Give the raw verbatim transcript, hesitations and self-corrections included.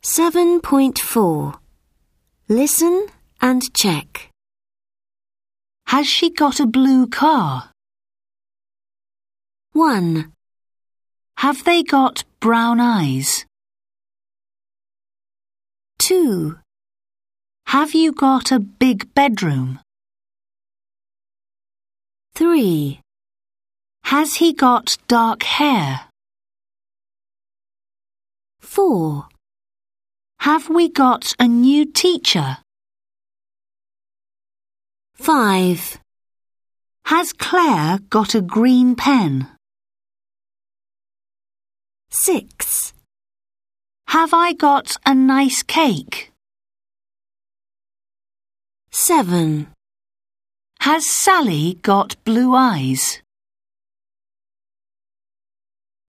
seven point four. Listen and check. Has she got a blue car? one. Have they got brown eyes? two. Have you got a big bedroom? three. Has he got dark hair? four. Have we got a new teacher? five. Has Claire got a green pen? six. Have I got a nice cake? seven. Has Sally got blue eyes?